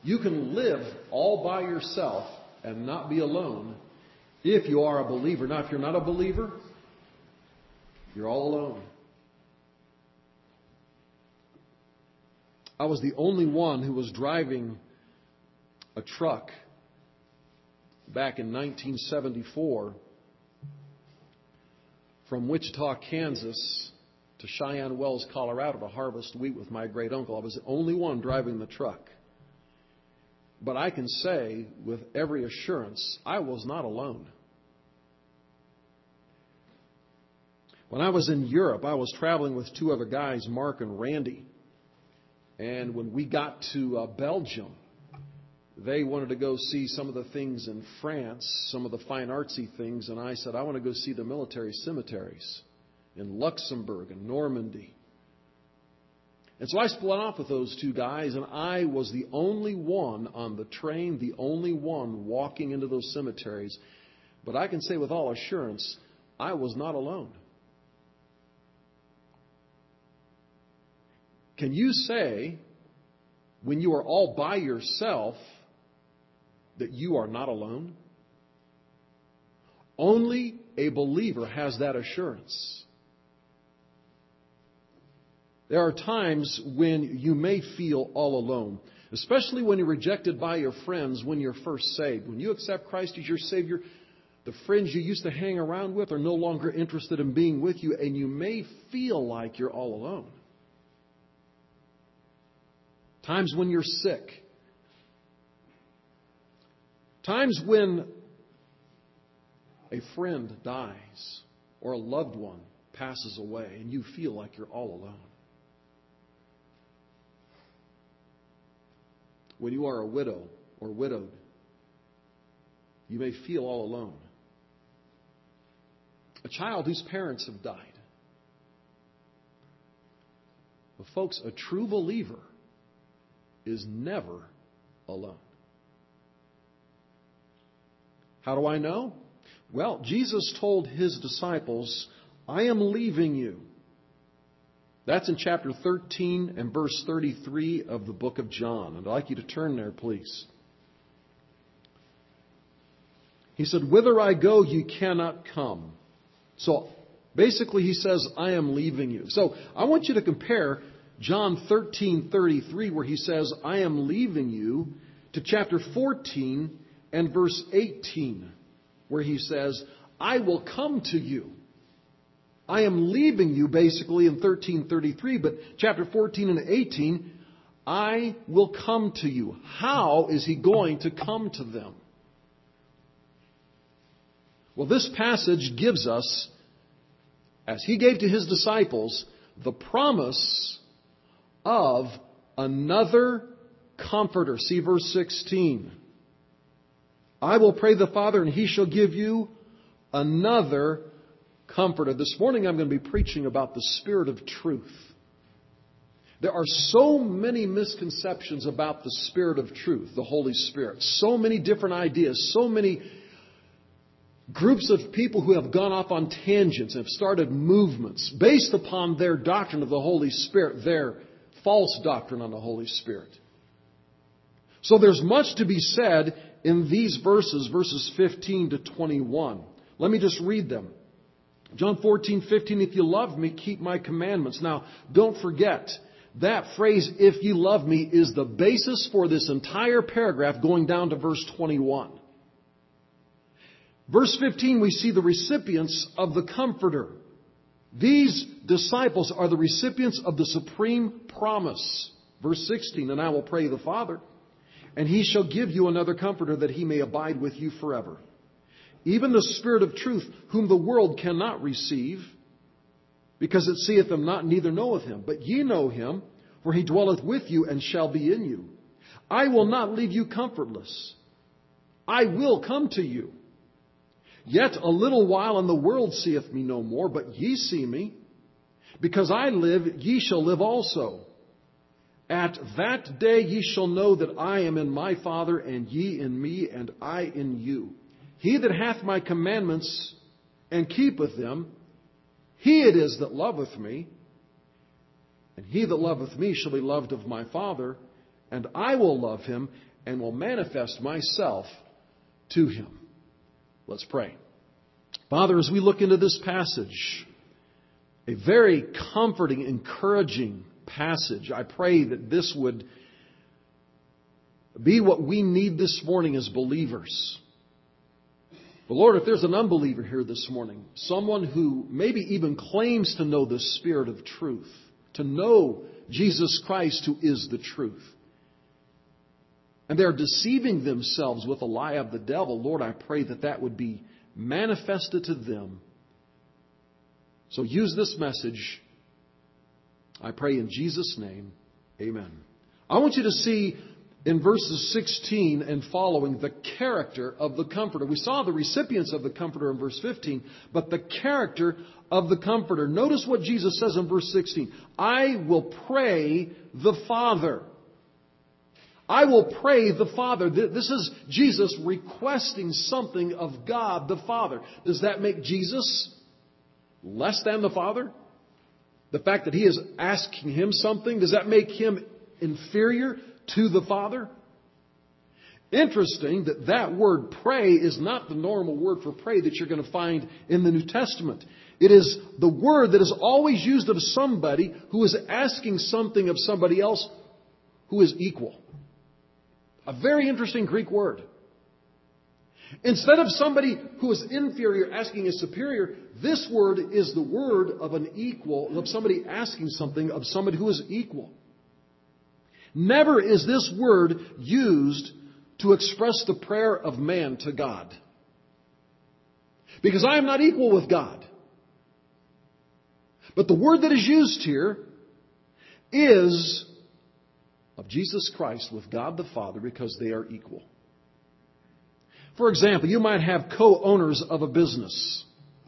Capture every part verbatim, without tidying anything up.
You can live all by yourself and not be alone if you are a believer. Now, if you're not a believer, you're all alone. I was the only one who was driving a truck back in nineteen seventy-four from Wichita, Kansas to Cheyenne Wells, Colorado to harvest wheat with my great uncle. I was the only one driving the truck. But I can say with every assurance, I was not alone. When I was in Europe, I was traveling with two other guys, Mark and Randy. And when we got to uh, Belgium, they wanted to go see some of the things in France, some of the fine artsy things. And I said, I want to go see the military cemeteries in Luxembourg and Normandy. And so I split off with those two guys, and I was the only one on the train, the only one walking into those cemeteries. But I can say with all assurance, I was not alone. Can you say, when you are all by yourself, that you are not alone? Only a believer has that assurance. There are times when you may feel all alone, especially when you're rejected by your friends when you're first saved. When you accept Christ as your Savior, the friends you used to hang around with are no longer interested in being with you, and you may feel like you're all alone. Times when you're sick. Times when a friend dies or a loved one passes away and you feel like you're all alone. When you are a widow or widowed, you may feel all alone. A child whose parents have died. But folks, a true believer is never alone. How do I know? Well, Jesus told His disciples, I am leaving you. That's in chapter thirteen and verse thirty-three of the book of John. And I'd like you to turn there, please. He said, whither I go, you cannot come. So basically He says, I am leaving you. So I want you to compare John thirteen thirty-three, where He says, I am leaving you, to chapter fourteen and verse eighteen, where He says, I will come to you. I am leaving you, basically, in thirteen thirty-three, but chapter fourteen and eighteen, I will come to you. How is He going to come to them? Well, this passage gives us, as He gave to His disciples, the promise of another Comforter. See verse sixteen. I will pray the Father, and He shall give you another Comforter. This morning I'm going to be preaching about the Spirit of truth. There are so many misconceptions about the Spirit of truth, the Holy Spirit. So many different ideas, so many groups of people who have gone off on tangents and have started movements based upon their doctrine of the Holy Spirit, their false doctrine on the Holy Spirit. So there's much to be said in these verses, verses fifteen to twenty-one. Let me just read them. John fourteen fifteen, if you love me, keep my commandments. Now, don't forget, that phrase, if you love me, is the basis for this entire paragraph going down to verse twenty-one. Verse fifteen, we see the recipients of the Comforter. These disciples are the recipients of the supreme promise. Verse sixteen, and I will pray the Father, and He shall give you another Comforter, that He may abide with you forever. Even the Spirit of truth, whom the world cannot receive, because it seeth Him not, neither knoweth Him. But ye know Him, for He dwelleth with you and shall be in you. I will not leave you comfortless. I will come to you. Yet a little while, and the world seeth me no more, but ye see me. Because I live, ye shall live also. At that day ye shall know that I am in my Father, and ye in me, and I in you. He that hath my commandments and keepeth them, he it is that loveth me. And he that loveth me shall be loved of my Father, and I will love him and will manifest myself to him. Let's pray. Father, as we look into this passage, a very comforting, encouraging passage, I pray that this would be what we need this morning as believers. But Lord, if there's an unbeliever here this morning, someone who maybe even claims to know the Spirit of truth, to know Jesus Christ who is the truth, and they're deceiving themselves with a lie of the devil, Lord, I pray that that would be manifested to them. So use this message. I pray in Jesus' name. Amen. I want you to see in verses sixteen and following the character of the Comforter. We saw the recipients of the Comforter in verse fifteen, but the character of the Comforter. Notice what Jesus says in verse sixteen. I will pray the Father. I will pray the Father. This is Jesus requesting something of God the Father. Does that make Jesus less than the Father? The fact that he is asking him something, does that make him inferior to the Father? Interesting that that word pray is not the normal word for pray that you're going to find in the New Testament. It is the word that is always used of somebody who is asking something of somebody else who is equal. A very interesting Greek word. Instead of somebody who is inferior asking a superior, this word is the word of an equal, of somebody asking something of somebody who is equal. Never is this word used to express the prayer of man to God. Because I am not equal with God. But the word that is used here is of Jesus Christ with God the Father, because they are equal. For example, you might have co-owners of a business.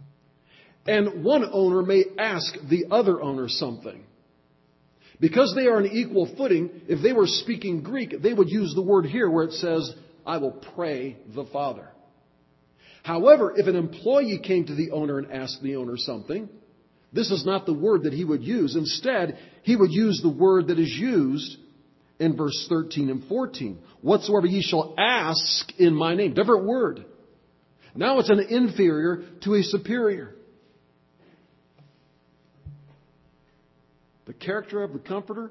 And one owner may ask the other owner something. Because they are on equal footing, if they were speaking Greek, they would use the word here where it says, I will pray the Father. However, if an employee came to the owner and asked the owner something, this is not the word that he would use. Instead, he would use the word that is used in verse thirteen and fourteen. Whatsoever ye shall ask in my name. Different word. Now it's an inferior to a superior. The character of the Comforter.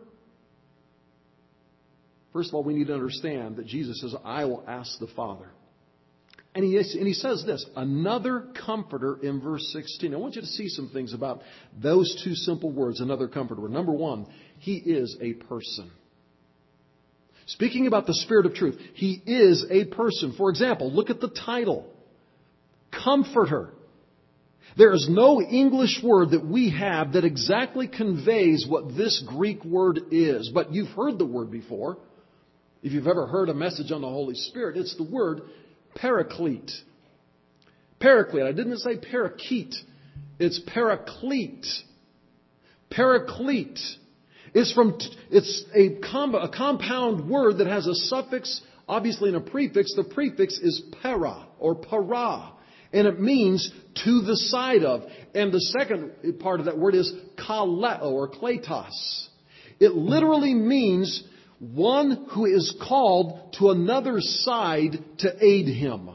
First of all, we need to understand that Jesus says, I will ask the Father. And he, and he says this, another Comforter in verse sixteen. I want you to see some things about those two simple words, another Comforter. Number one, he is a person. Speaking about the Spirit of truth, he is a person. For example, look at the title. Comforter. There is no English word that we have that exactly conveys what this Greek word is. But you've heard the word before. If you've ever heard a message on the Holy Spirit, it's the word paraclete. Paraclete. I didn't say parakeet. It's paraclete. Paraclete. It's from, it's a, com- a compound word that has a suffix, obviously, and a prefix. The prefix is para or para. And it means to the side of. And the second part of that word is kaleo or kletos. It literally means one who is called to another side to aid him.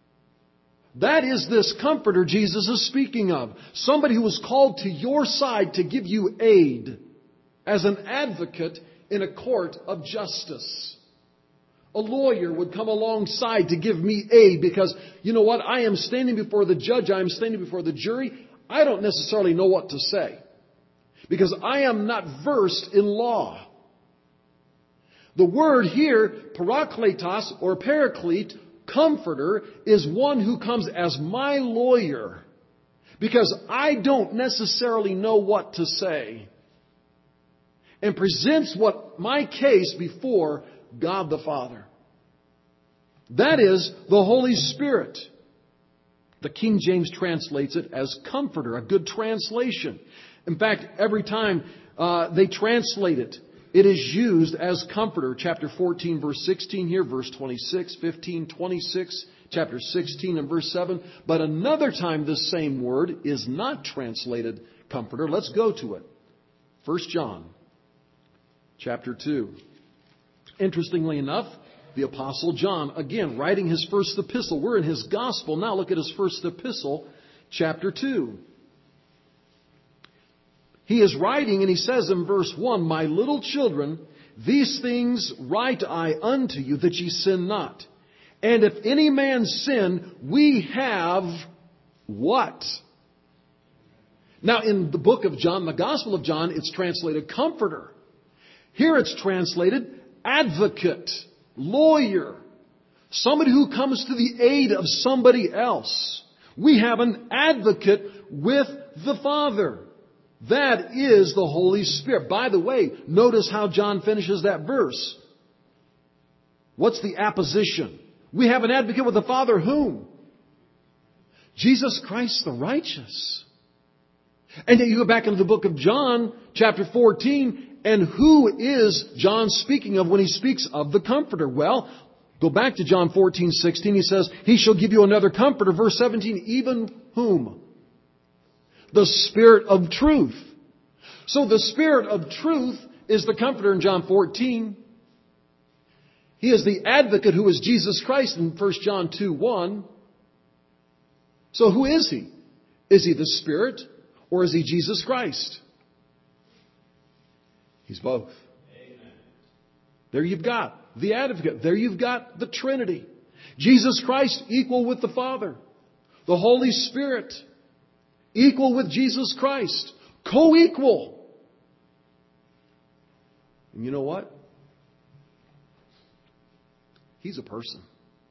That is this Comforter Jesus is speaking of. Somebody who is called to your side to give you aid as an advocate in a court of justice. A lawyer would come alongside to give me aid because, you know what, I am standing before the judge, I am standing before the jury. I don't necessarily know what to say because I am not versed in law. The word here, parakletos or paraclete, comforter, is one who comes as my lawyer because I don't necessarily know what to say and presents what my case before God the Father. That is the Holy Spirit. The King James translates it as comforter, a good translation. In fact, every time uh, they translate it, it is used as comforter. Chapter fourteen, verse sixteen here, verse twenty-six, fifteen, twenty-six, chapter sixteen and verse seven. But another time this same word is not translated comforter. Let's go to it. First John, chapter two. Interestingly enough, the Apostle John, again, writing his first epistle. We're in his gospel. Now look at his first epistle, chapter two. He is writing and he says in verse one, "My little children, these things write I unto you, that ye sin not. And if any man sin, we have" what? Now in the book of John, the Gospel of John, it's translated comforter. Here it's translated advocate, lawyer, somebody who comes to the aid of somebody else. We have an advocate with the Father. That is the Holy Spirit. By the way, notice how John finishes that verse. What's the apposition? We have an advocate with the Father, whom? Jesus Christ the righteous. And then you go back into the book of John, chapter fourteen, and who is John speaking of when he speaks of the Comforter? Well, go back to John fourteen sixteen. He says, "He shall give you another Comforter." Verse seventeen, even whom? The Spirit of truth. So the Spirit of truth is the Comforter in John fourteen. He is the advocate who is Jesus Christ in First John two one. So who is He? Is He the Spirit or is He Jesus Christ? He's both. Amen. There you've got the advocate. There you've got the Trinity. Jesus Christ equal with the Father. The Holy Spirit equal with Jesus Christ. Co-equal. And you know what? He's a person.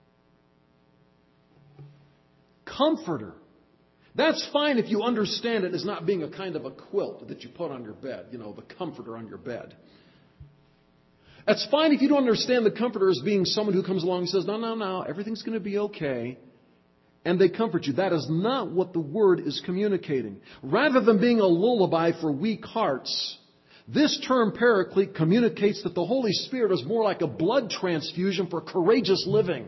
Comforter. That's fine if you understand it as not being a kind of a quilt that you put on your bed. You know, the comforter on your bed. That's fine if you don't understand the comforter as being someone who comes along and says, no, no, no, everything's going to be okay. And they comfort you. That is not what the Word is communicating. Rather than being a lullaby for weak hearts, this term paraclete communicates that the Holy Spirit is more like a blood transfusion for courageous living.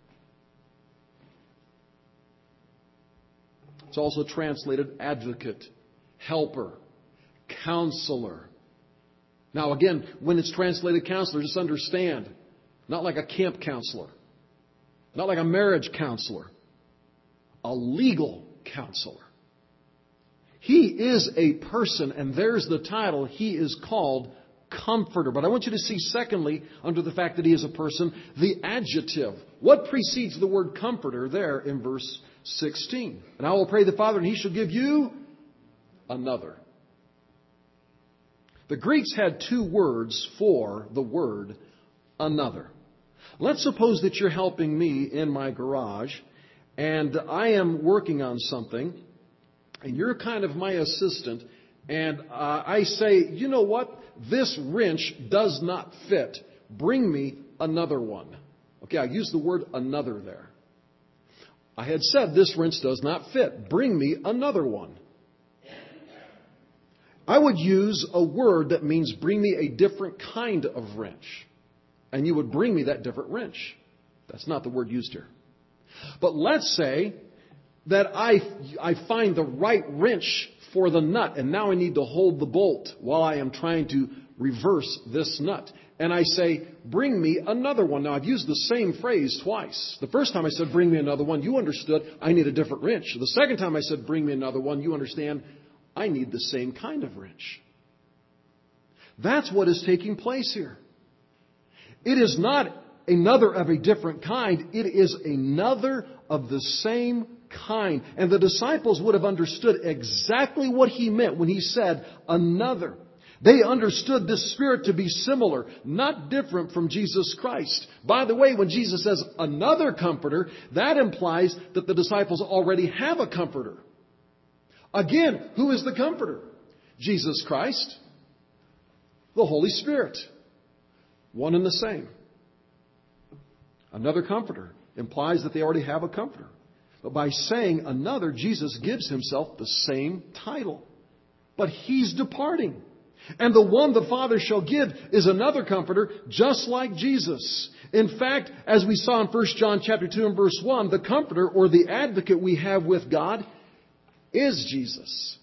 It's also translated advocate, helper, counselor. Now again, when it's translated counselor, just understand, not like a camp counselor, not like a marriage counselor, a legal counselor. He is a person, and there's the title. He is called Comforter. But I want you to see, secondly, under the fact that He is a person, the adjective. What precedes the word comforter there in verse sixteen? "And I will pray the Father, and He shall give you another." The Greeks had two words for the word another. Let's suppose that you're helping me in my garage, and I am working on something, and you're kind of my assistant, and uh, I say, you know what? This wrench does not fit. Bring me another one. Okay, I use the word another there. I had said this wrench does not fit. Bring me another one. I would use a word that means bring me a different kind of wrench. And you would bring me that different wrench. That's not the word used here. But let's say that I, I find the right wrench for the nut, and now I need to hold the bolt while I am trying to reverse this nut. And I say, bring me another one. Now, I've used the same phrase twice. The first time I said, bring me another one, you understood I need a different wrench. The second time I said, bring me another one, you understand I need the same kind of wrench. That's what is taking place here. It is not another of a different kind. It is another of the same kind. And the disciples would have understood exactly what He meant when He said another. They understood this Spirit to be similar, not different from Jesus Christ. By the way, when Jesus says another Comforter, that implies that the disciples already have a Comforter. Again, who is the Comforter? Jesus Christ, the Holy Spirit. One and the same. Another Comforter implies that they already have a Comforter. But by saying another, Jesus gives Himself the same title. But He's departing. And the one the Father shall give is another Comforter, just like Jesus. In fact, as we saw in First John chapter two and verse one, the Comforter, or the advocate we have with God, is Jesus.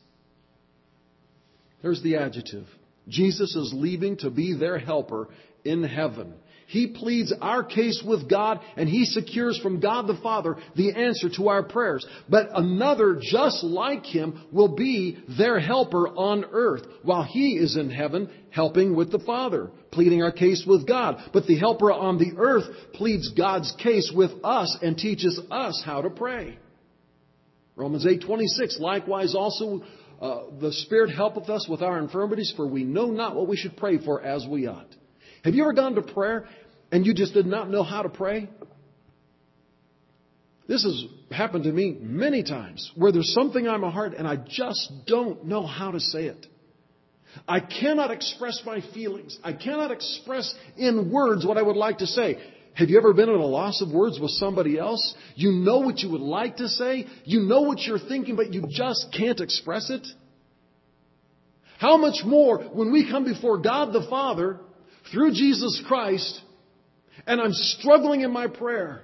There's the adjective. Jesus is leaving to be their helper in heaven. He pleads our case with God, and He secures from God the Father the answer to our prayers. But another just like Him will be their helper on earth, while He is in heaven helping with the Father, pleading our case with God. But the helper on the earth pleads God's case with us and teaches us how to pray. Romans eight twenty-six, likewise also uh, the Spirit helpeth us with our infirmities, for we know not what we should pray for as we ought. Have you ever gone to prayer and you just did not know how to pray? This has happened to me many times, where there's something on my heart and I just don't know how to say it. I cannot express my feelings. I cannot express in words what I would like to say. Have you ever been at a loss of words with somebody else? You know what you would like to say. You know what you're thinking, but you just can't express it. How much more when we come before God the Father through Jesus Christ, and I'm struggling in my prayer.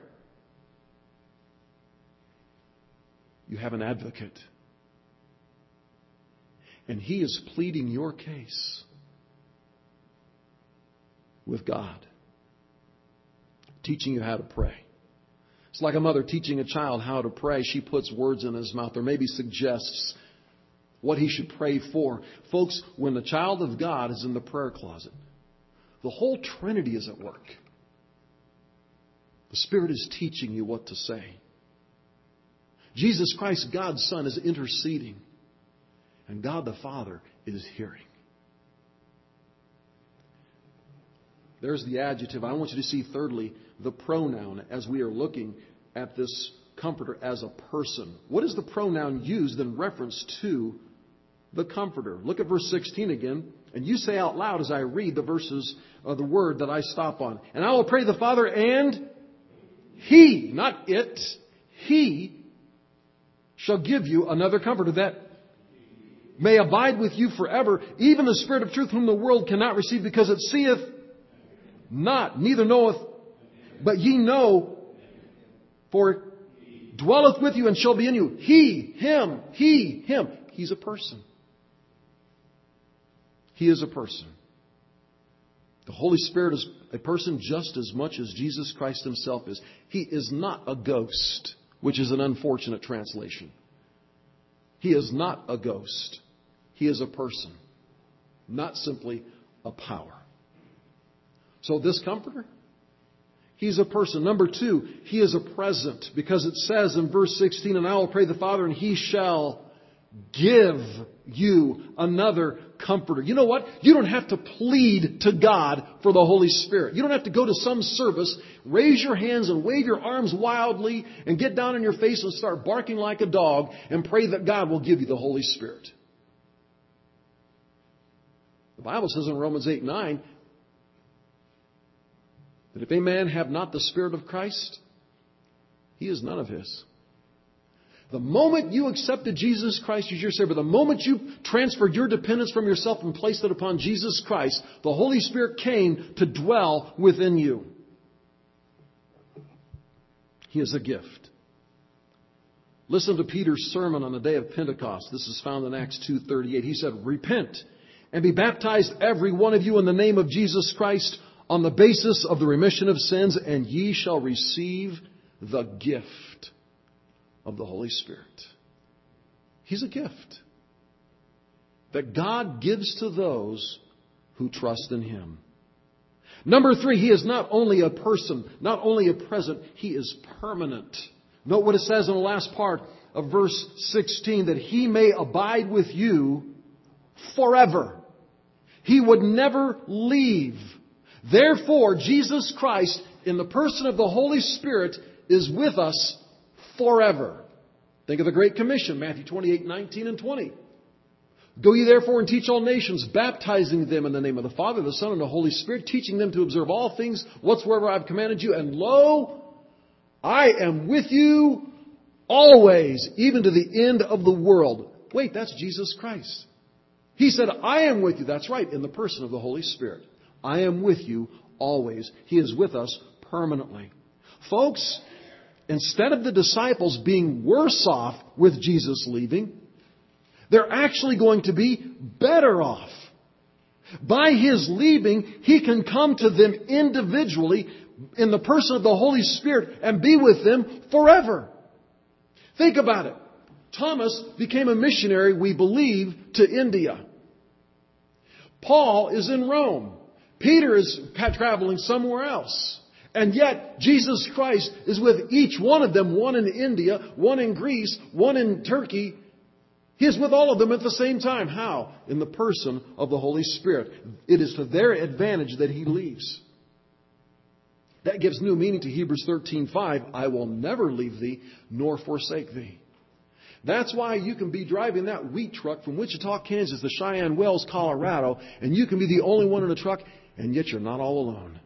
You have an advocate. And He is pleading your case with God, teaching you how to pray. It's like a mother teaching a child how to pray. She puts words in his mouth, or maybe suggests what he should pray for. Folks, when the child of God is in the prayer closet, the whole Trinity is at work. The Spirit is teaching you what to say. Jesus Christ, God's Son, is interceding. And God the Father is hearing. There's the adjective. I want you to see, thirdly, the pronoun as we are looking at this Comforter as a person. What is the pronoun used in reference to the Comforter? Look at verse sixteen again. And you say out loud as I read the verses of the word that I stop on. And I will pray the Father, and He, not it, He shall give you another Comforter that may abide with you forever, even the Spirit of truth whom the world cannot receive, because it seeth not, neither knoweth, but ye know, for it dwelleth with you and shall be in you. He, Him, He, Him. He's a person. He is a person. The Holy Spirit is a person just as much as Jesus Christ Himself is. He is not a ghost, which is an unfortunate translation. He is not a ghost. He is a person, not simply a power. So this Comforter, He's a person. Number two, He is a present, because it says in verse sixteen, and I will pray the Father, and He shall give you another Comforter. You know what? You don't have to plead to God for the Holy Spirit. You don't have to go to some service, raise your hands and wave your arms wildly and get down on your face and start barking like a dog and pray that God will give you the Holy Spirit. The Bible says in Romans eight nine that if a man have not the Spirit of Christ, he is none of His. The moment you accepted Jesus Christ as your Savior, the moment you transferred your dependence from yourself and placed it upon Jesus Christ, the Holy Spirit came to dwell within you. He is a gift. Listen to Peter's sermon on the day of Pentecost. This is found in Acts two thirty-eight. He said, repent and be baptized every one of you in the name of Jesus Christ on the basis of the remission of sins, and ye shall receive the gift of the Holy Spirit. He's a gift that God gives to those who trust in Him. Number three, He is not only a person, not only a present, He is permanent. Note what it says in the last part of verse sixteen, that He may abide with you forever. He would never leave. Therefore, Jesus Christ, in the person of the Holy Spirit, is with us forever. Think of the Great Commission, Matthew twenty-eight, nineteen and twenty. Go ye therefore and teach all nations, baptizing them in the name of the Father, the Son, and the Holy Spirit, teaching them to observe all things whatsoever I have commanded you. And lo, I am with you always, even to the end of the world. Wait, that's Jesus Christ. He said, I am with you. That's right, in the person of the Holy Spirit. I am with you always. He is with us permanently. Folks, instead of the disciples being worse off with Jesus leaving, they're actually going to be better off. By His leaving, He can come to them individually in the person of the Holy Spirit and be with them forever. Think about it. Thomas became a missionary, we believe, to India. Paul is in Rome. Peter is traveling somewhere else. And yet, Jesus Christ is with each one of them, one in India, one in Greece, one in Turkey. He is with all of them at the same time. How? In the person of the Holy Spirit. It is to their advantage that He leaves. That gives new meaning to Hebrews thirteen five. I will never leave thee nor forsake thee. That's why you can be driving that wheat truck from Wichita, Kansas to Cheyenne Wells, Colorado, and you can be the only one in the truck, and yet you're not all alone.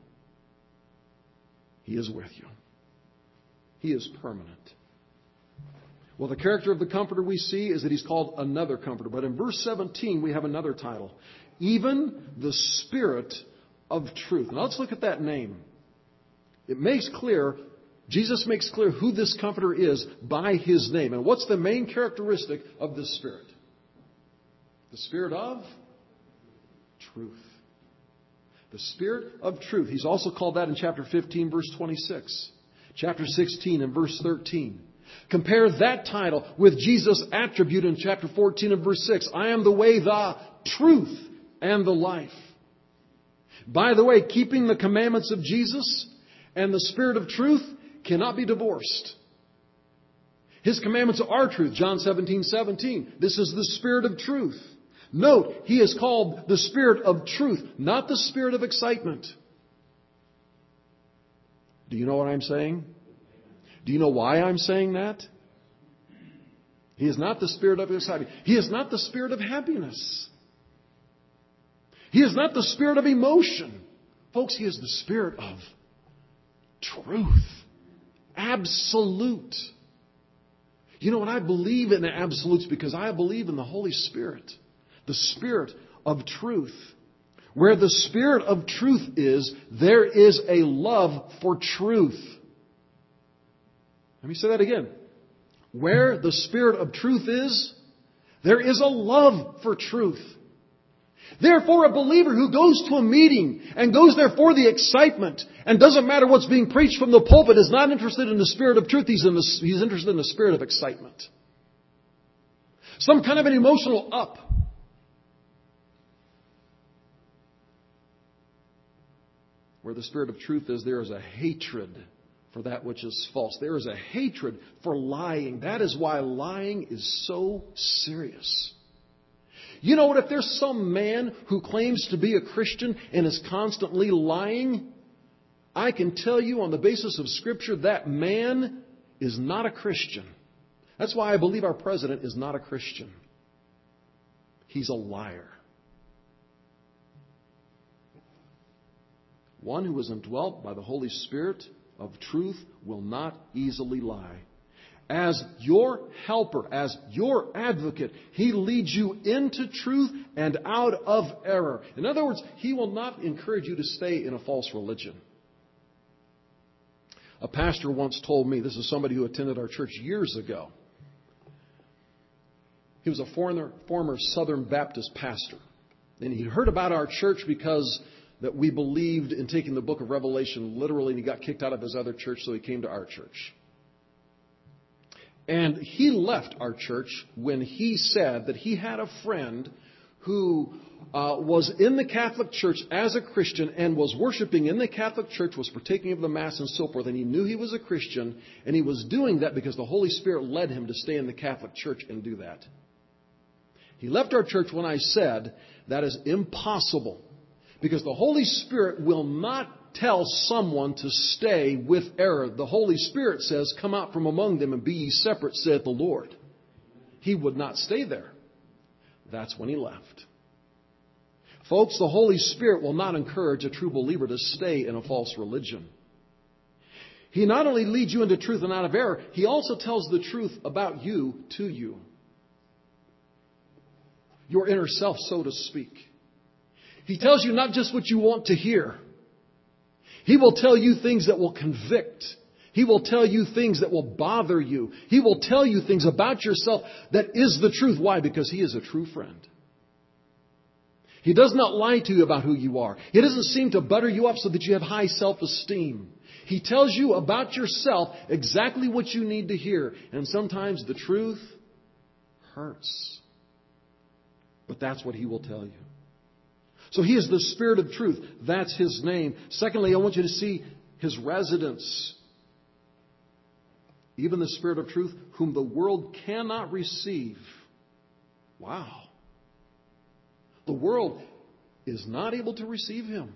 He is with you. He is permanent. Well, the character of the Comforter we see is that He's called another Comforter. But in verse seventeen, we have another title. Even the Spirit of Truth. Now let's look at that name. It makes clear, Jesus makes clear who this Comforter is by His name. And what's the main characteristic of this Spirit? The Spirit of truth. The Spirit of truth. He's also called that in chapter fifteen, verse twenty-six. Chapter sixteen and verse thirteen. Compare that title with Jesus' attribute in chapter fourteen and verse six. I am the way, the truth, and the life. By the way, keeping the commandments of Jesus and the Spirit of truth cannot be divorced. His commandments are truth. John seventeen seventeen. This is the Spirit of truth. Note, He is called the Spirit of truth, not the spirit of excitement. Do you know what I'm saying? Do you know why I'm saying that? He is not the spirit of excitement. He is not the spirit of happiness. He is not the spirit of emotion. Folks, He is the Spirit of truth. Absolute. You know what? I believe in the absolutes because I believe in the Holy Spirit. The Spirit of truth. Where the Spirit of truth is, there is a love for truth. Let me say that again. Where the Spirit of truth is, there is a love for truth. Therefore, a believer who goes to a meeting and goes there for the excitement and doesn't matter what's being preached from the pulpit is not interested in the Spirit of truth. He's, in the, he's interested in the spirit of excitement. Some kind of an emotional up. Where the Spirit of truth is, there is a hatred for that which is false. There is a hatred for lying. That is why lying is so serious. You know what? If there's some man who claims to be a Christian and is constantly lying, I can tell you on the basis of Scripture that man is not a Christian. That's why I believe our president is not a Christian. He's a liar. One who is indwelt by the Holy Spirit of truth will not easily lie. As your helper, as your advocate, He leads you into truth and out of error. In other words, He will not encourage you to stay in a false religion. A pastor once told me, this is somebody who attended our church years ago. He was a former, former Southern Baptist pastor. And he heard about our church because that we believed in taking the book of Revelation literally, and he got kicked out of his other church, so he came to our church. And he left our church when he said that he had a friend who uh, was in the Catholic Church as a Christian and was worshiping in the Catholic Church, was partaking of the Mass and so forth, and he knew he was a Christian, and he was doing that because the Holy Spirit led him to stay in the Catholic Church and do that. He left our church when I said that is impossible. Because the Holy Spirit will not tell someone to stay with error. The Holy Spirit says, come out from among them and be ye separate, saith the Lord. He would not stay there. That's when he left. Folks, the Holy Spirit will not encourage a true believer to stay in a false religion. He not only leads you into truth and out of error, He also tells the truth about you to you. Your inner self, so to speak. He tells you not just what you want to hear. He will tell you things that will convict. He will tell you things that will bother you. He will tell you things about yourself that is the truth. Why? Because He is a true friend. He does not lie to you about who you are. He doesn't seem to butter you up so that you have high self-esteem. He tells you about yourself exactly what you need to hear. And sometimes the truth hurts. But that's what He will tell you. So He is the Spirit of truth. That's His name. Secondly, I want you to see His residence. Even the Spirit of truth, whom the world cannot receive. Wow. The world is not able to receive Him.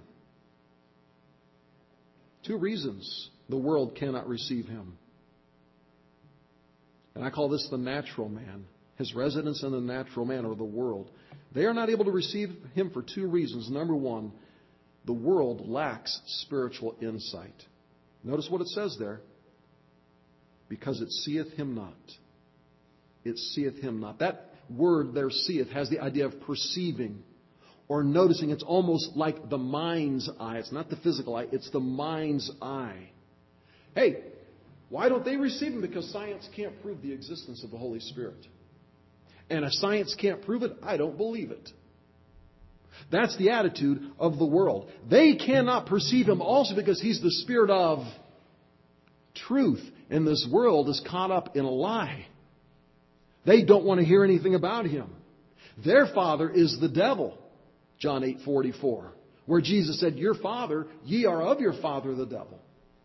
Two reasons the world cannot receive Him. And I call this the natural man. His residence in the natural man, or the world. They are not able to receive Him for two reasons. Number one, the world lacks spiritual insight. Notice what it says there. Because it seeth Him not. It seeth Him not. That word there, seeth, has the idea of perceiving or noticing. It's almost like the mind's eye. It's not the physical eye. It's the mind's eye. Hey, why don't they receive Him? Because science can't prove the existence of the Holy Spirit. And if science can't prove it, I don't believe it. That's the attitude of the world. They cannot perceive Him also because He's the Spirit of truth. And this world is caught up in a lie. They don't want to hear anything about Him. Their father is the devil. John eight forty-four. Where Jesus said, your father, ye are of your father the devil.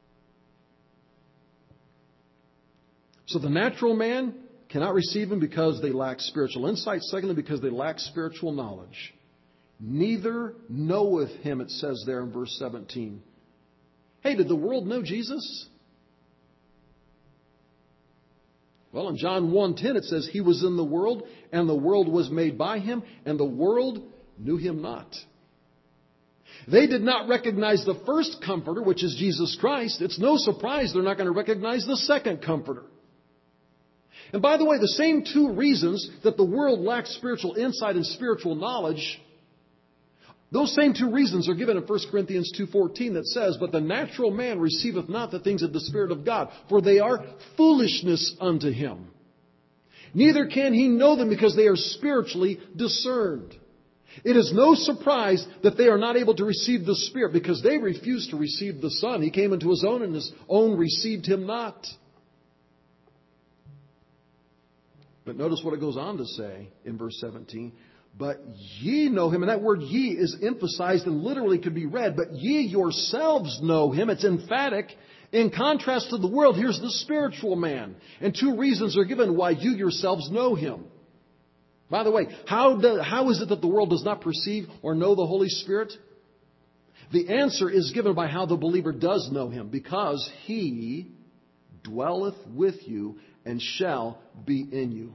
So the natural man cannot receive Him because they lack spiritual insight. Secondly, because they lack spiritual knowledge. Neither knoweth Him, it says there in verse seventeen. Hey, did the world know Jesus? Well, in John one ten it says, He was in the world, and the world was made by Him, and the world knew Him not. They did not recognize the first Comforter, which is Jesus Christ. It's no surprise they're not going to recognize the second Comforter. And by the way, the same two reasons that the world lacks spiritual insight and spiritual knowledge, those same two reasons are given in First Corinthians two fourteen that says, but the natural man receiveth not the things of the Spirit of God, for they are foolishness unto him. Neither can he know them because they are spiritually discerned. It is no surprise that they are not able to receive the Spirit because they refused to receive the Son. He came into His own and His own received Him not. But notice what it goes on to say in verse seventeen. But ye know Him. And that word ye is emphasized and literally could be read. But ye yourselves know Him. It's emphatic. In contrast to the world, here's the spiritual man. And two reasons are given why you yourselves know Him. By the way, how, do, how is it that the world does not perceive or know the Holy Spirit? The answer is given by how the believer does know Him. Because He dwelleth with you and shall be in you.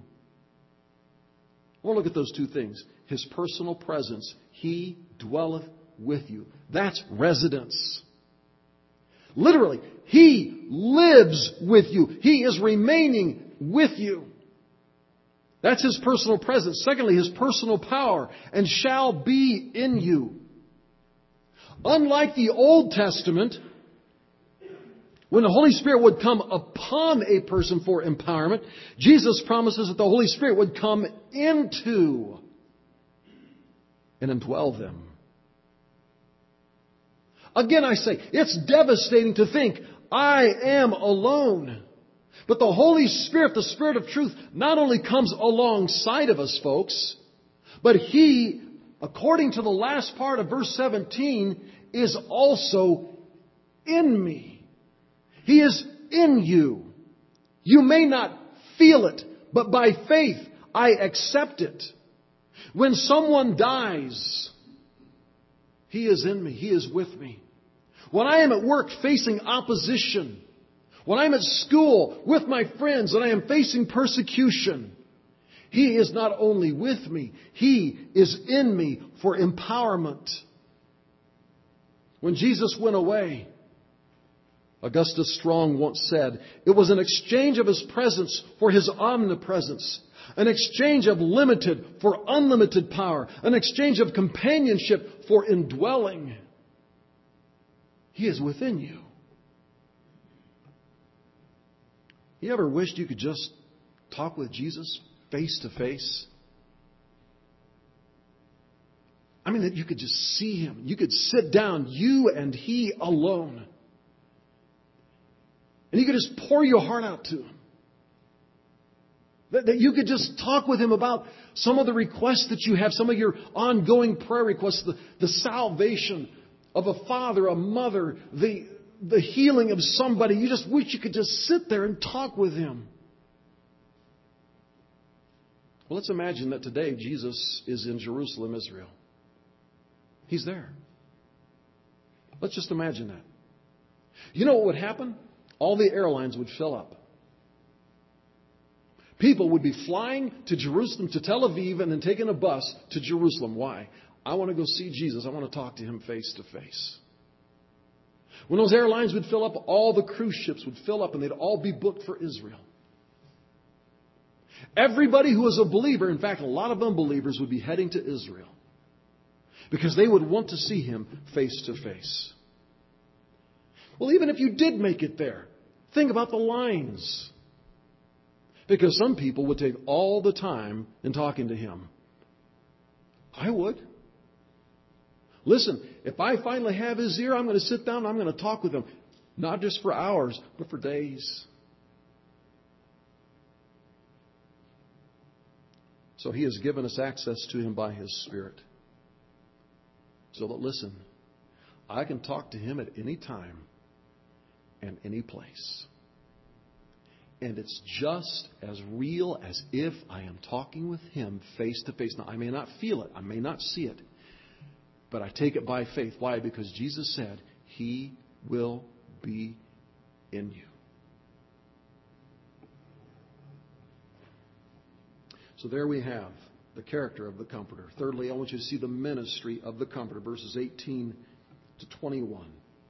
I want to look at those two things. His personal presence. He dwelleth with you. That's residence. Literally, He lives with you. He is remaining with you. That's His personal presence. Secondly, His personal power. And shall be in you. Unlike the Old Testament, when the Holy Spirit would come upon a person for empowerment, Jesus promises that the Holy Spirit would come into and indwell them. Again, I say, it's devastating to think, I am alone. But the Holy Spirit, the Spirit of truth, not only comes alongside of us, folks, but He, according to the last part of verse seventeen, is also in me. He is in you. You may not feel it, but by faith, I accept it. When someone dies, He is in me. He is with me. When I am at work facing opposition, when I'm at school with my friends and I am facing persecution, He is not only with me, He is in me for empowerment. When Jesus went away, Augustus Strong once said, it was an exchange of His presence for His omnipresence. An exchange of limited for unlimited power. An exchange of companionship for indwelling. He is within you. You ever wished you could just talk with Jesus face to face? I mean, that you could just see him. You could sit down, you and he alone. And you could just pour your heart out to him. That, that you could just talk with him about some of the requests that you have, some of your ongoing prayer requests, the, the salvation of a father, a mother, the, the healing of somebody. You just wish you could just sit there and talk with him. Well, let's imagine that today Jesus is in Jerusalem, Israel. He's there. Let's just imagine that. You know what would happen? All the airlines would fill up. People would be flying to Jerusalem, to Tel Aviv, and then taking a bus to Jerusalem. Why? I want to go see Jesus. I want to talk to him face to face. When those airlines would fill up, all the cruise ships would fill up, and they'd all be booked for Israel. Everybody who was a believer, in fact, a lot of unbelievers, would be heading to Israel because they would want to see him face to face. Well, even if you did make it there, think about the lines. Because some people would take all the time in talking to him. I would. Listen, if I finally have his ear, I'm going to sit down and I'm going to talk with him. Not just for hours, but for days. So he has given us access to him by his Spirit. So that, listen, I can talk to him at any time and any place. And it's just as real as if I am talking with him face to face. Now, I may not feel it. I may not see it. But I take it by faith. Why? Because Jesus said, he will be in you. So there we have the character of the Comforter. Thirdly, I want you to see the ministry of the Comforter, verses eighteen to twenty-one.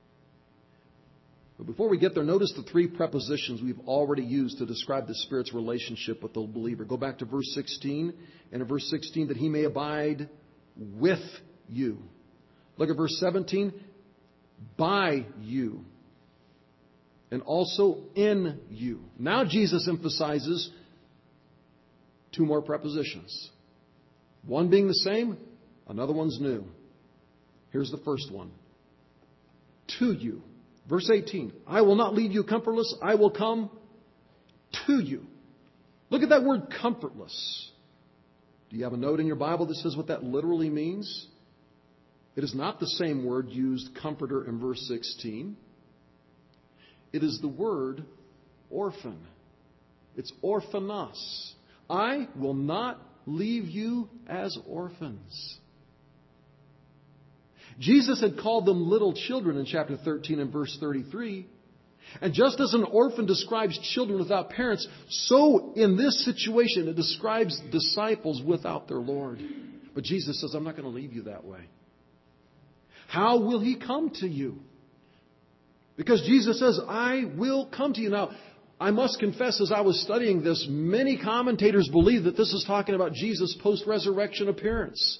But before we get there, notice the three prepositions we've already used to describe the Spirit's relationship with the believer. Go back to verse sixteen, and in verse sixteen, that he may abide with you. Look at verse seventeen, by you, and also in you. Now Jesus emphasizes two more prepositions. One being the same, another one's new. Here's the first one. To you. Verse eighteen, I will not leave you comfortless. I will come to you. Look at that word comfortless. Do you have a note in your Bible that says what that literally means? It is not the same word used, comforter, in verse sixteen. It is the word orphan. It's orphanos. I will not leave you as orphans. Jesus had called them little children in chapter thirteen and verse thirty-three. And just as an orphan describes children without parents, so in this situation it describes disciples without their Lord. But Jesus says, I'm not going to leave you that way. How will he come to you? Because Jesus says, I will come to you. Now, I must confess, as I was studying this, many commentators believe that this is talking about Jesus' post-resurrection appearance.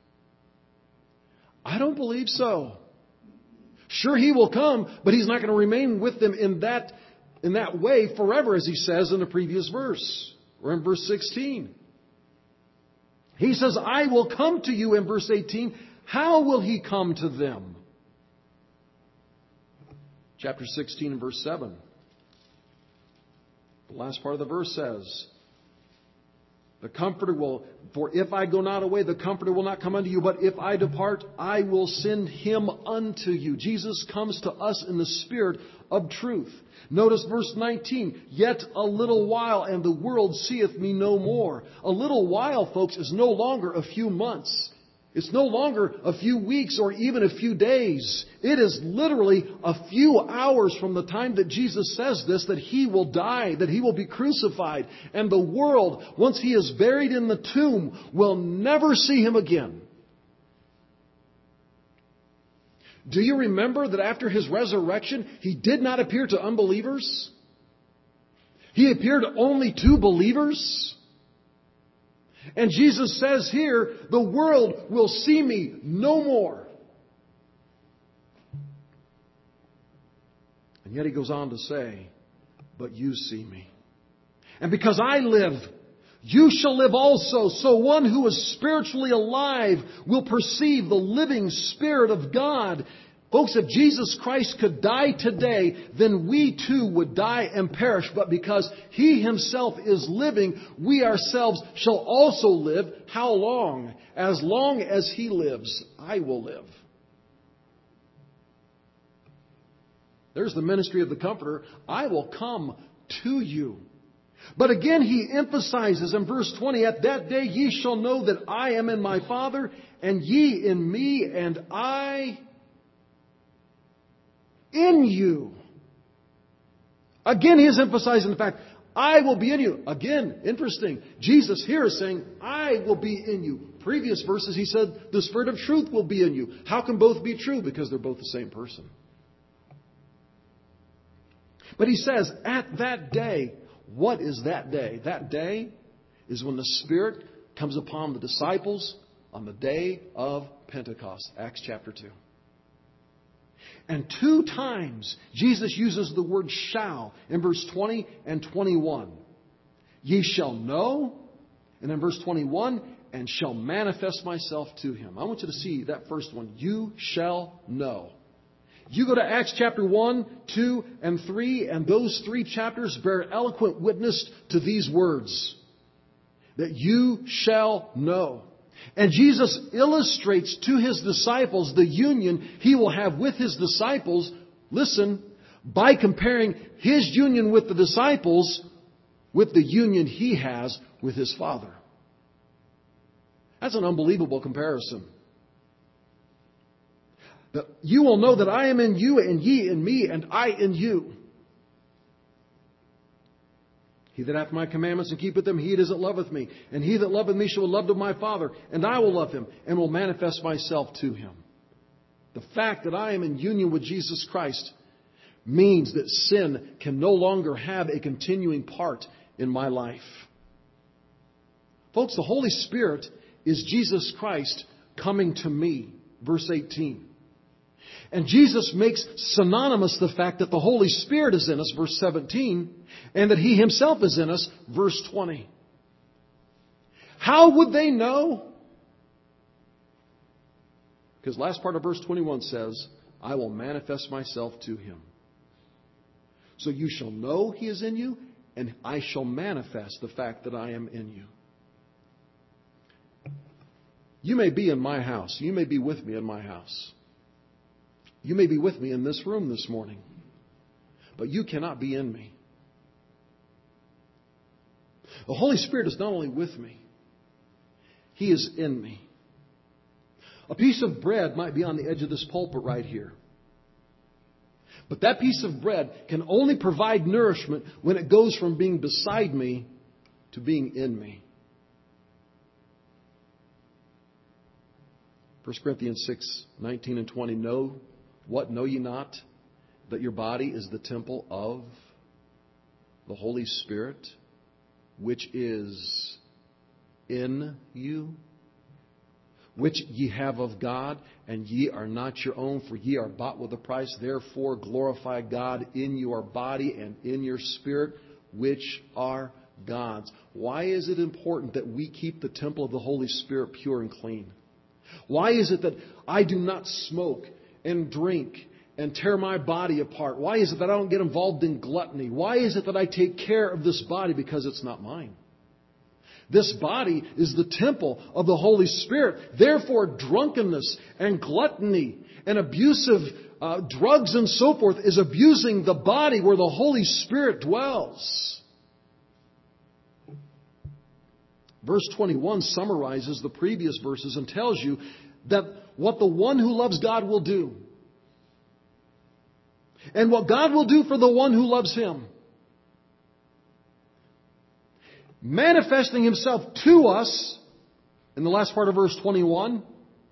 I don't believe so. Sure, he will come, but he's not going to remain with them in that, in that way forever, as he says in the previous verse, or in verse sixteen. He says, I will come to you in verse eighteen. How will he come to them? Chapter sixteen and verse seven. The last part of the verse says, the Comforter will, for if I go not away, the Comforter will not come unto you. But if I depart, I will send him unto you. Jesus comes to us in the Spirit of truth. Notice verse nineteen. Yet a little while, and the world seeth me no more. A little while, folks, is no longer a few months. It's no longer a few weeks or even a few days. It is literally a few hours from the time that Jesus says this, that he will die, that he will be crucified. And the world, once he is buried in the tomb, will never see him again. Do you remember that after his resurrection, he did not appear to unbelievers? He appeared only to believers. And Jesus says here, the world will see me no more. And yet he goes on to say, but you see me. And because I live, you shall live also. So one who is spiritually alive will perceive the living Spirit of God. Folks, if Jesus Christ could die today, then we too would die and perish. But because He Himself is living, we ourselves shall also live. How long? As long as He lives, I will live. There's the ministry of the Comforter. I will come to you. But again, He emphasizes in verse twenty, at that day ye shall know that I am in my Father, and ye in me, and I in you. Again, He is emphasizing the fact, I will be in you. Again, interesting. Jesus here is saying, I will be in you. Previous verses, He said, the Spirit of truth will be in you. How can both be true? Because they're both the same person. But He says, at that day, what is that day? That day is when the Spirit comes upon the disciples on the day of Pentecost. Acts chapter two. And two times Jesus uses the word shall in verse twenty and twenty-one. Ye shall know, and in verse twenty-one, and shall manifest myself to him. I want you to see that first one. You shall know. You go to Acts chapter one, two, and three, and those three chapters bear eloquent witness to these words. That you shall know. And Jesus illustrates to His disciples the union He will have with His disciples, listen, by comparing His union with the disciples with the union He has with His Father. That's an unbelievable comparison. That you will know that I am in you, and ye in me, and I in you. He that hath my commandments and keepeth them, he it is that loveth me. And he that loveth me shall be loved of my Father, and I will love him, and will manifest myself to him. The fact that I am in union with Jesus Christ means that sin can no longer have a continuing part in my life. Folks, the Holy Spirit is Jesus Christ coming to me. Verse eighteen. And Jesus makes synonymous the fact that the Holy Spirit is in us, verse seventeen, and that He Himself is in us, verse twenty. How would they know? Because last part of verse twenty-one says, I will manifest myself to him. So you shall know He is in you, and I shall manifest the fact that I am in you. You may be in my house. You may be with me in my house. You may be with me in this room this morning, but you cannot be in me. The Holy Spirit is not only with me, He is in me. A piece of bread might be on the edge of this pulpit right here. But that piece of bread can only provide nourishment when it goes from being beside me to being in me. First Corinthians six, nineteen and twenty. Know what? Know ye not that your body is the temple of the Holy Spirit, which is in you, which ye have of God, and ye are not your own, for ye are bought with a price. Therefore glorify God in your body and in your spirit, which are God's. Why is it important that we keep the temple of the Holy Spirit pure and clean? Why is it that I do not smoke and drink and tear my body apart? Why is it that I don't get involved in gluttony? Why is it that I take care of this body? Because it's not mine. This body is the temple of the Holy Spirit. Therefore, drunkenness and gluttony and abusive uh, drugs and so forth is abusing the body where the Holy Spirit dwells. Verse twenty-one summarizes the previous verses and tells you that what the one who loves God will do, and what God will do for the one who loves Him, manifesting Himself to us in the last part of verse twenty-one,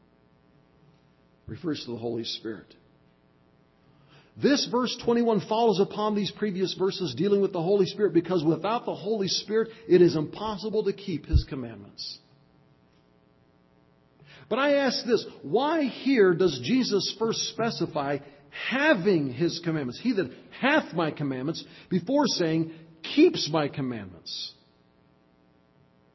refers to the Holy Spirit. This verse twenty-one follows upon these previous verses dealing with the Holy Spirit, because without the Holy Spirit, it is impossible to keep His commandments. But I ask this, why here does Jesus first specify having His commandments? He that hath my commandments, before saying keeps my commandments.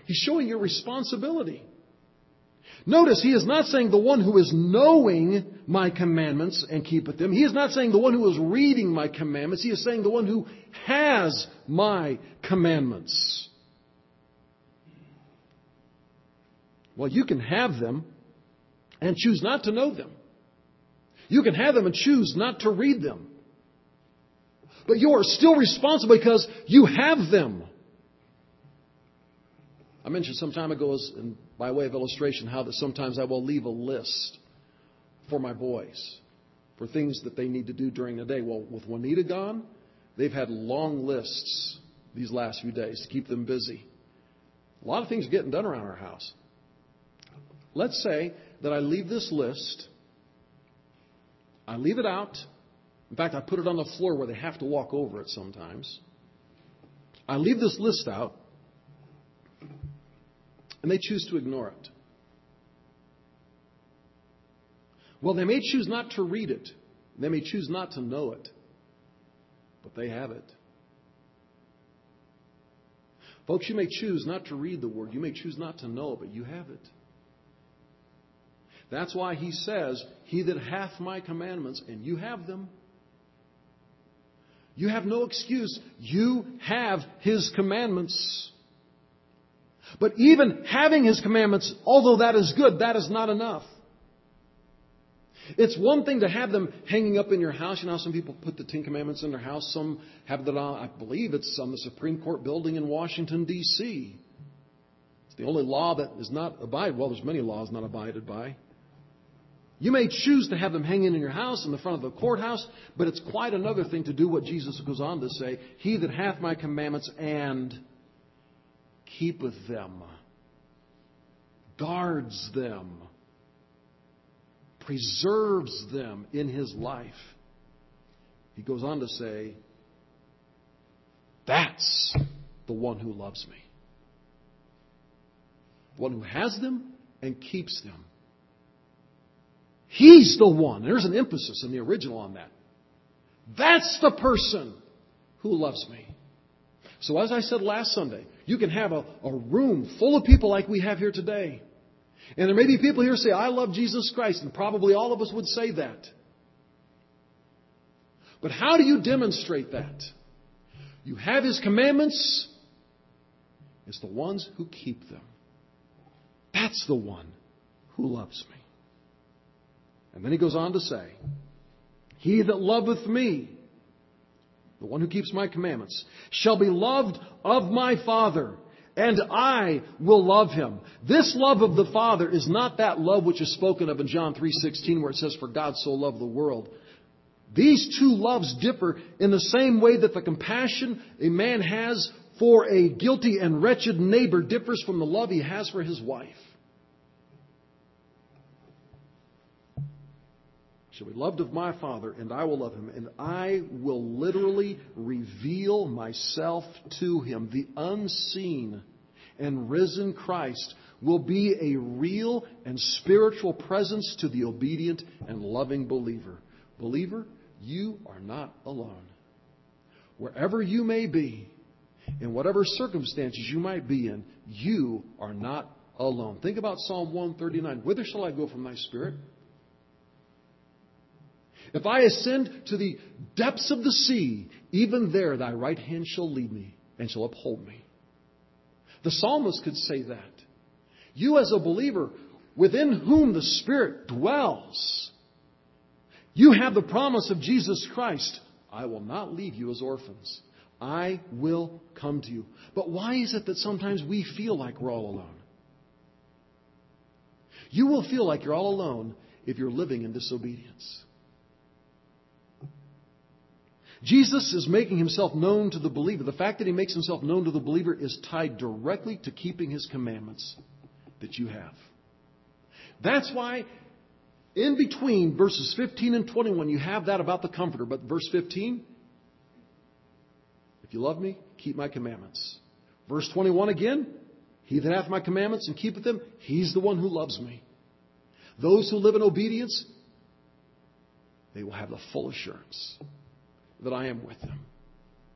He's showing you responsibility. Notice, He is not saying the one who is knowing my commandments and keepeth them. He is not saying the one who is reading my commandments. He is saying the one who has my commandments. Well, you can have them and choose not to know them. You can have them and choose not to read them. But you are still responsible because you have them. I mentioned some time ago, as in, by way of illustration, how that sometimes I will leave a list for my boys for things that they need to do during the day. Well, with Juanita gone, they've had long lists these last few days to keep them busy. A lot of things are getting done around our house. Let's say that I leave this list. I leave it out. In fact, I put it on the floor where they have to walk over it sometimes. I leave this list out. And they choose to ignore it. Well, they may choose not to read it. They may choose not to know it. But they have it. Folks, you may choose not to read the Word. You may choose not to know it, but you have it. That's why He says, He that hath my commandments, and you have them. You have no excuse. You have His commandments. But even having His commandments, although that is good, that is not enough. It's one thing to have them hanging up in your house. You know how some people put the Ten Commandments in their house? Some have that on, I believe it's on the Supreme Court building in Washington, D C It's the only law that is not abided. Well, there's many laws not abided by. You may choose to have them hanging in your house in the front of the courthouse, but it's quite another thing to do what Jesus goes on to say, He that hath my commandments and keepeth them, guards them, preserves them in his life. He goes on to say, that's the one who loves me. The one who has them and keeps them. He's the one. There's an emphasis in the original on that. That's the person who loves me. So as I said last Sunday, you can have a, a room full of people like we have here today. And there may be people here who say, I love Jesus Christ. And probably all of us would say that. But how do you demonstrate that? You have His commandments. It's the ones who keep them. That's the one who loves me. And then He goes on to say, He that loveth me, the one who keeps my commandments, shall be loved of my Father, and I will love him. This love of the Father is not that love which is spoken of in John three sixteen, where it says, for God so loved the world. These two loves differ in the same way that the compassion a man has for a guilty and wretched neighbor differs from the love he has for his wife. Shall be loved of my Father, and I will love him, and I will literally reveal myself to him. The unseen and risen Christ will be a real and spiritual presence to the obedient and loving believer. Believer, you are not alone. Wherever you may be, in whatever circumstances you might be in, you are not alone. Think about Psalm one thirty-nine. Whither shall I go from thy spirit? If I ascend to the depths of the sea, even there thy right hand shall lead me and shall uphold me. The psalmist could say that. You as a believer, within whom the Spirit dwells, you have the promise of Jesus Christ. I will not leave you as orphans. I will come to you. But why is it that sometimes we feel like we're all alone? You will feel like you're all alone if you're living in disobedience. Jesus is making Himself known to the believer. The fact that He makes Himself known to the believer is tied directly to keeping His commandments that you have. That's why in between verses fifteen and twenty-one you have that about the Comforter. But verse fifteen, if you love me, keep my commandments. Verse twenty-one again, he that hath my commandments and keepeth them, he's the one who loves me. Those who live in obedience, they will have the full assurance that I am with them.